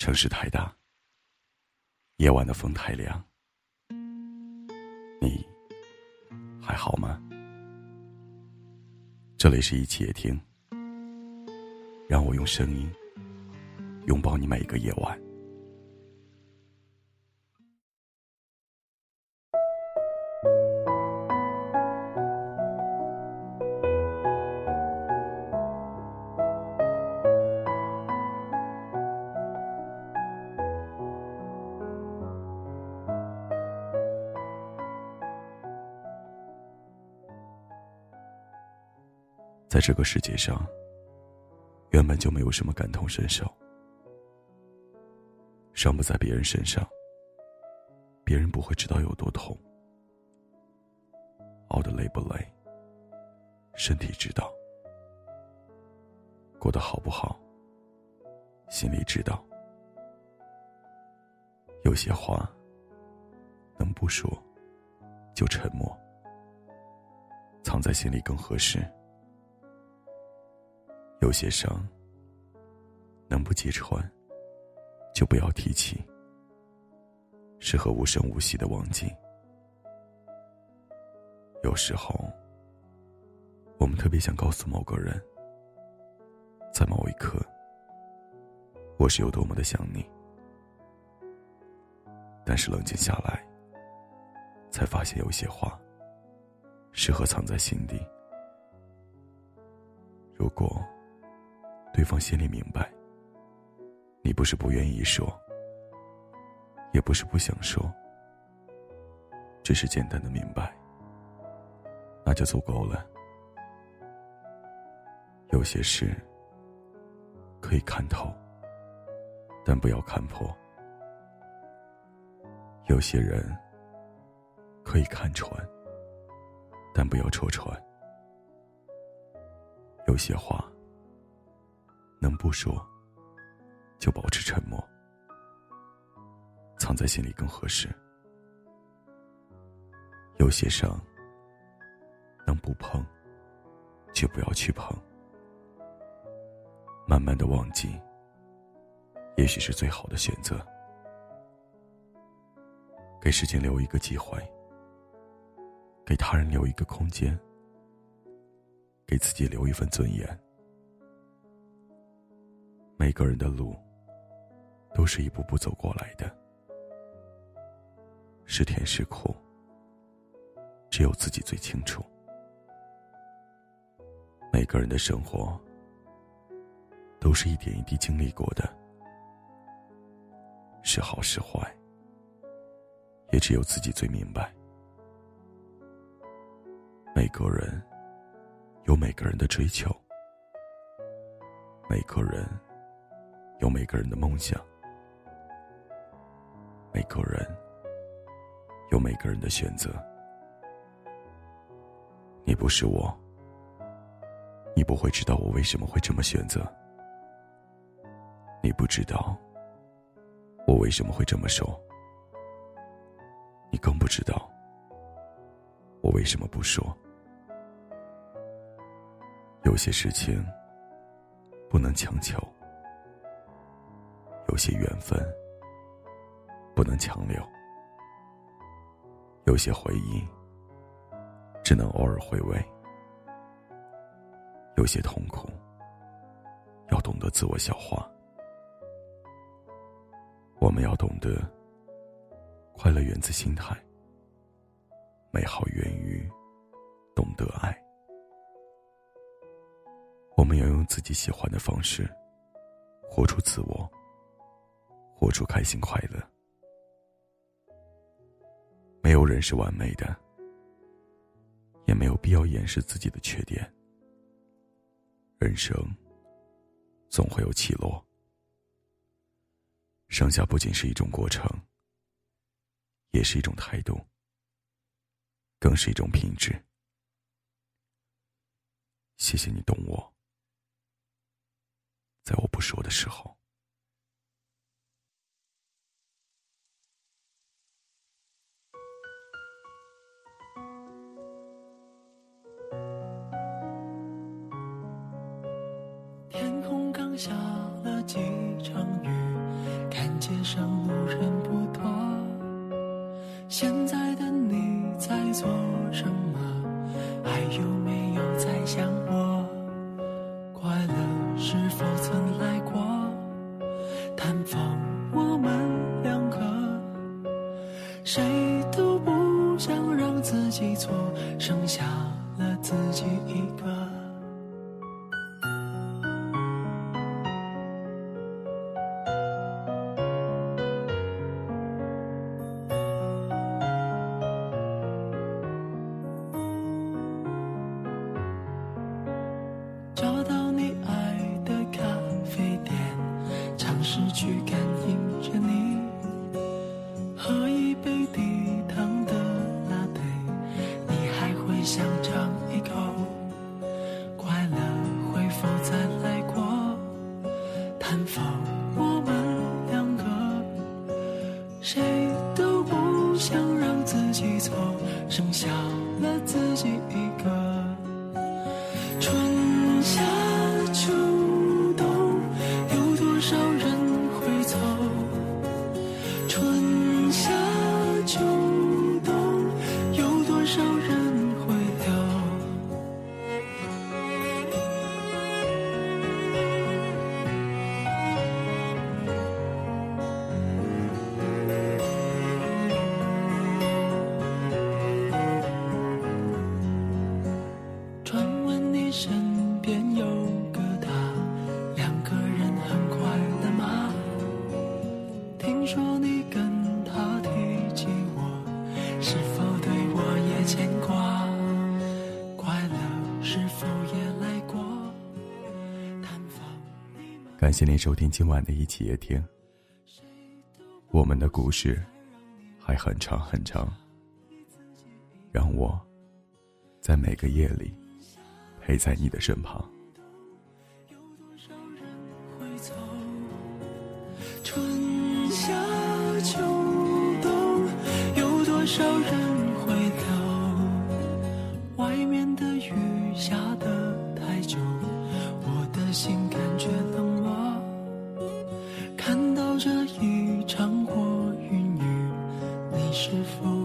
城市太大，夜晚的风太凉，你还好吗？这里是一起夜听，让我用声音拥抱你每一个夜晚。在这个世界上，原本就没有什么感同身受，伤不在别人身上，别人不会知道有多痛。熬得累不累，身体知道；过得好不好，心里知道。有些话能不说就沉默，藏在心里更合适。有些伤能不揭穿就不要提起，适合无声无息的忘记。有时候我们特别想告诉某个人，在某一刻我是有多么的想你，但是冷静下来才发现有些话适合藏在心底。如果对方心里明白，你不是不愿意说，也不是不想说，只是简单的明白，那就足够了。有些事可以看透，但不要看破；有些人可以看穿，但不要戳穿；有些话能不说就保持沉默，藏在心里更合适。有些伤能不碰就不要去碰，慢慢的忘记也许是最好的选择。给事情留一个机会，给他人留一个空间，给自己留一份尊严。每个人的路都是一步步走过来的，是甜是苦只有自己最清楚。每个人的生活都是一点一滴经历过的，是好是坏也只有自己最明白。每个人有每个人的追求，每个人有每个人的梦想，每个人有每个人的选择。你不是我，你不会知道我为什么会这么选择，你不知道我为什么会这么说，你更不知道我为什么不说。有些事情不能强求，有些缘分不能强留，有些回忆只能偶尔回味，有些痛苦要懂得自我消化。我们要懂得，快乐源自心态，美好源于懂得爱。我们要用自己喜欢的方式活出自我，活出开心快乐。没有人是完美的，也没有必要掩饰自己的缺点。人生总会有起落，剩下不仅是一种过程，也是一种态度，更是一种品质。谢谢你懂我，在我不说的时候。 天空刚下了几场雨，看街上路人不多，现在的你在做什么？还有没有在想我？快乐是否曾来过？探访我们两个，谁都不想让自己错，剩下了自己一个。找到你爱的咖啡店，尝试去感应着你，喝一杯低糖的拿铁，你还会想尝一口？快乐会否再来过？探访我们两个，谁都不想让自己错，剩下了自己一个。春夏秋冬，有多少人会走？春夏秋冬，有多少人会留？传闻你身边有个他，两个人很快乐吗？听说你跟他提起我，是否对我也牵挂？快乐是否也来过？探访你们。 感谢您收听今晚的一起夜听，我们的故事还很长很长，让我在每个夜里陪在你的身旁。 有多少人会走？春夏秋冬，有多少人会留？外面的雨下得太久，我的心感觉冷落。看到这一场过云雨，你是否